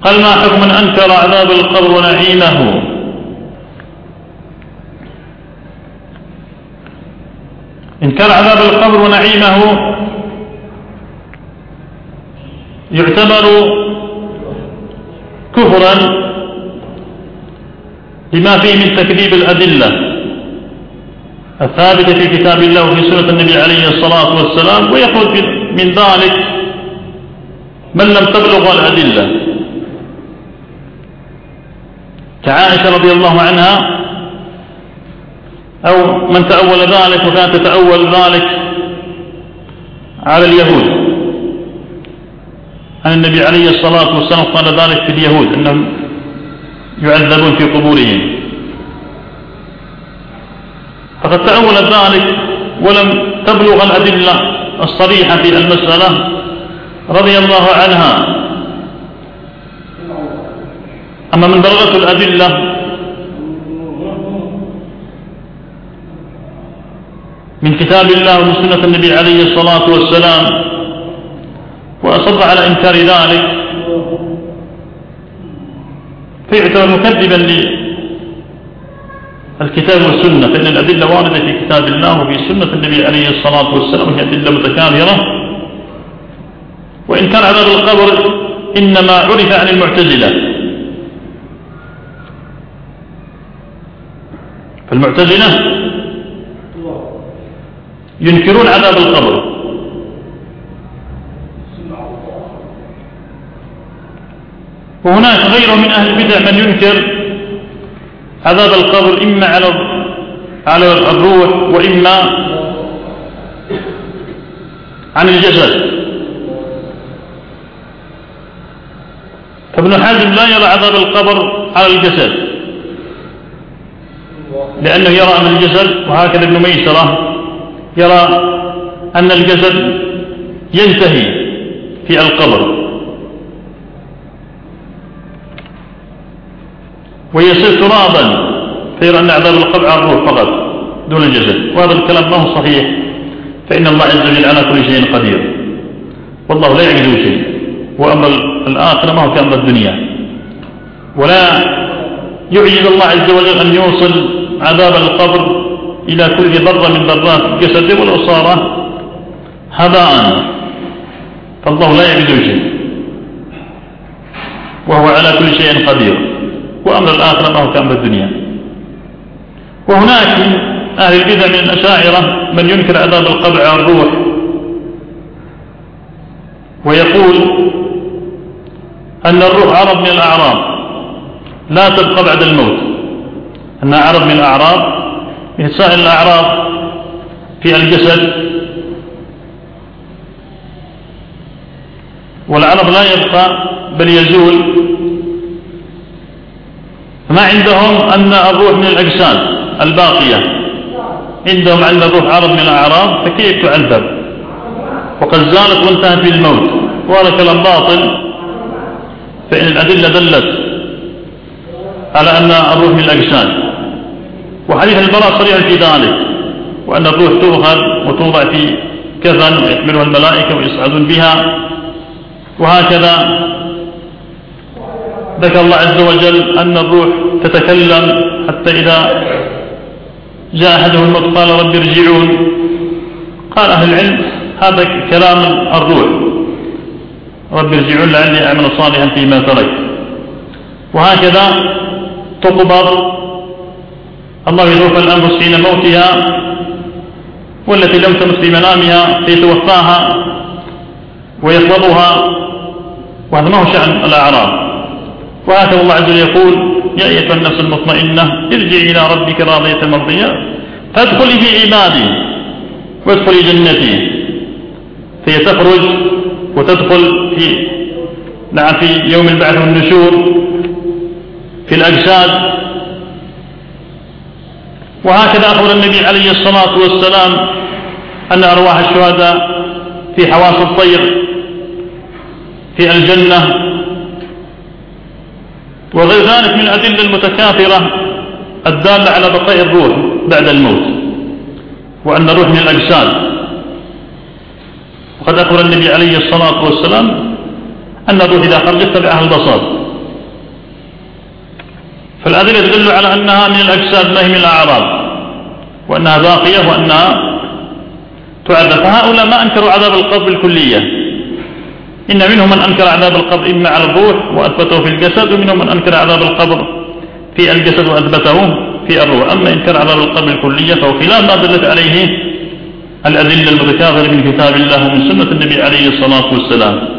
قال: ما حكم من أنكر عذاب القبر ونعيمه؟ إنكار عذاب القبر ونعيمه يعتبر كفرا لما فيه من تكذيب الأدلة الثابتة في كتاب الله وفي سنة النبي عليه الصلاة والسلام، ويخرج من ذلك من لم تبلغ الأدلة كعائشة رضي الله عنها، أو من تأول ذلك وكانت تتأول ذلك على اليهود، أن النبي عليه الصلاة والسلام قال ذلك في اليهود أنهم يعذبون في قبورهم، فقد تأولت ذلك ولم تبلغ الأدلة الصريحة في المسألة رضي الله عنها. أما من بلغته الأدلة من كتاب الله ومن سنة النبي عليه الصلاة والسلام وأصر على إنكار ذلك فيعتبر مكذبا للكتاب والسنة، فإن الأدلة واردة في كتاب الله وفي سنة النبي عليه الصلاة والسلام، وهي أدلة متكاثرة. وإنكار عذاب القبر إنما عرف عن المعتزلة، فالمعتزلة ينكرون عذاب القبر، وهناك غيره من أهل البدع من ينكر عذاب القبر إما على الروح وإما عن الجسد. فابن حزم لا يرى عذاب القبر على الجسد لأنه يرى أن الجسد، وهكذا ابن ميسرة يرى أن الجسد ينتهي في القبر ويصير ترابا، فيرى أن عذاب القبر على الروح فقط دون الجسد، وهذا الكلام ما هو صحيح، فإن الله عز وجل على كل شيء قدير، والله لا يعجزه شيء، وأمر الآخرة ما هو كأمر الدنيا، ولا يعجز الله عز وجل أن يوصل عذاب القبر إلى كل ذرة من ذرات الجسد ولو صار هباء، فالله لا يعجزه شيء وهو على كل شيء قدير، وأمر الآخرة ما هو كأمر الدنيا. وهناك من أهل البدع من الأشاعرة من ينكر عذاب القبر على الروح، ويقول أن الروح عرض من الأعراض لا تبقى بعد الموت، أنها عرض من الأعراض من سائر الأعراض في الجسد، والعرض لا يبقى بل يزول. ما عندهم أن الروح من الأجساد الباقية، عندهم أن الروح عرض من الأعراض، فكيف تعذب وقد زالت وانتهت بالموت؟ وهذا كلام باطل، فإن الأدلة دلت على أن الروح من الأجساد، وحديث البراء صريح في ذلك، وأن الروح تؤخذ وتوضع في كفن ويحملها الملائكة ويصعدون بها، وهكذا ذكر الله عز وجل أن الروح تتكلم حتى إذا جاء أحدهم الموت قال رب ارجعون. قال أهل العلم هذا كلام الروح، رب ارجعون لعلي أعمل صالحا فيما ترك. وهكذا تقبض، الله يتوفى الأنفس حين موتها والتي لم تمت في منامها فيتوفاها ويقبضها، وهذا ما هو شأن الأعراض. وهكذا الله عز وجل يقول يا أيتها النفس المطمئنة ارجعي إلى ربك راضية مرضية فادخلي في عبادي وادخلي جنتي، فهي تخرج وتدخل في يوم البعث والنشور في الأجساد. وهكذا أخبر النبي عليه الصلاة والسلام أن أرواح الشهداء في حواس الطير في الجنة، وغير ذلك من الأدلة المتكاثرة الدالة على بقاء الروح بعد الموت، وأن الروح من الأجساد. وقد أخبر النبي عليه الصلاة والسلام أن الروح إذا خرجت تبعها البصر، فالأدلة تدل على أنها من الأجساد لا هي من الأعراض، وأنها باقية وأنها تعذب. فهؤلاء ما أنكروا عذاب القبر بالكلية، إن منهم من أنكر عذاب القبر إما على الروح وأثبته في الجسد، ومنهم من أنكر عذاب القبر في الجسد وأثبته في الروح. أما إنكار عذاب القبر الكلية فهو خلاف ما دلت عليه الأدلة المتكاثرة من كتاب الله ومن سنة النبي عليه الصلاة والسلام.